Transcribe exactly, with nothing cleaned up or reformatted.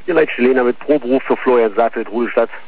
Ihr Leitste Lena mit Proberuf für Florian Saatfeld, Rudelstadt.